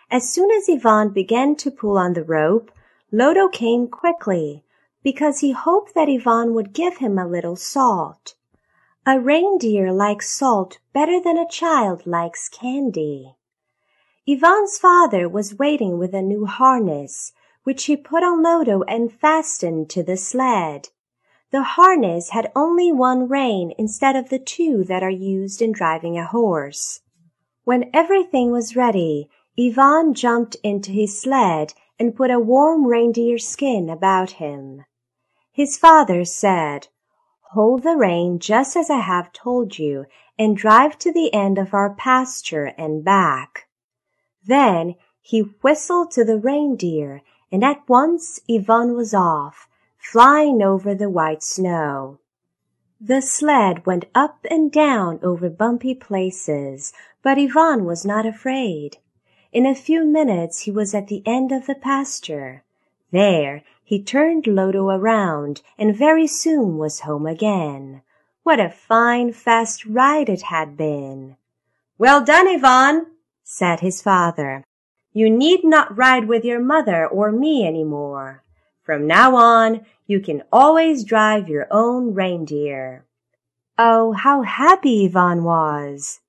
As soon as Ivan began to pull on the rope, Lodo came quickly, because he hoped that Ivan would give him a little salt. A reindeer likes salt better than a child likes candy. Ivan's father was waiting with a new harness, which he put on Lodo and fastened to the sled. The harness had only one rein instead of the two that are used in driving a horse. When everything was ready, Ivan jumped into his sled and put a warm reindeer skin about him. His father said, "Hold the rein just as I have told you and drive to the end of our pasture and back." Then he whistled to the reindeer, and at once Ivan was off, flying over the white snow. The sled went up and down over bumpy places, but Ivan was not afraid. In a few minutes he was at the end of the pasture. There he turned Lodo around and very soon was home again. What a fine, fast ride it had been! "Well done, Ivan," said his father. "You need not ride with your mother or me any more. From now on, you can always drive your own reindeer." Oh, how happy Ivan was!